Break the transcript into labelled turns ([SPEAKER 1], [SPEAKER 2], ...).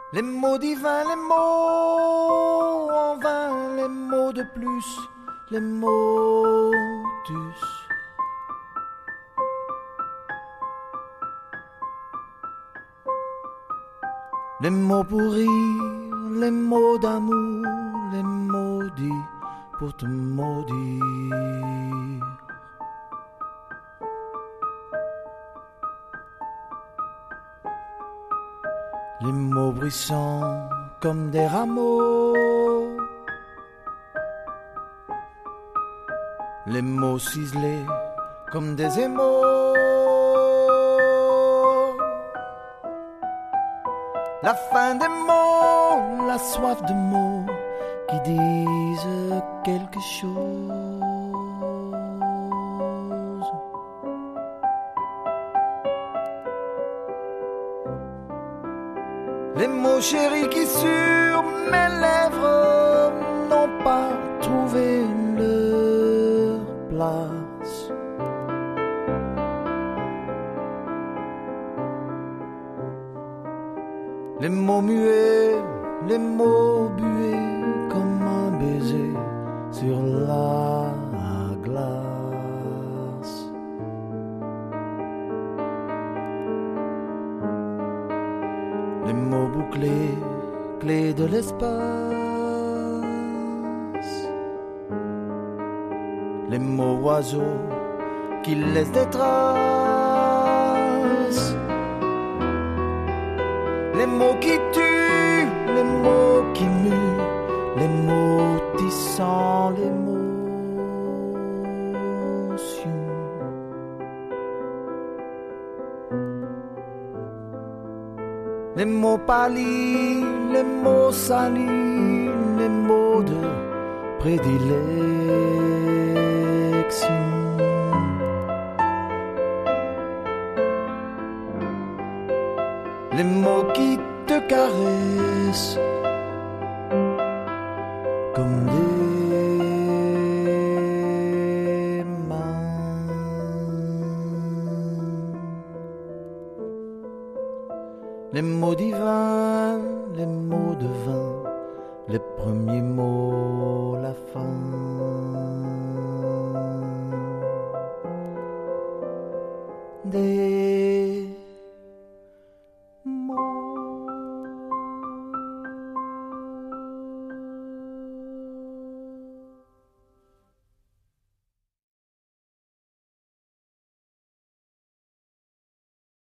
[SPEAKER 1] Les mots divins, les mots en vain, les mots de plus, les motus. Les mots pour rire, les mots d'amour, les maudits pour te maudire. Les mots bruissants comme des rameaux, les mots ciselés comme des émaux. La fin des mots, la soif de mots qui disent quelque chose. Les mots chéris qui sur mes lèvres n'ont pas trouvé leur place. Les mots muets, les mots bués comme un baiser sur la glace. Les mots bouclés, clés de l'espace. Les mots oiseaux qui laissent des traces. Les mots qui tuent, les mots qui muent, les mots tissant l'émotion. Les mots pâlis, les mots salis, les mots de prédilection. Les mots qui te caressent comme des mains. Les mots divins, les mots de vin, les premiers mots, la fin.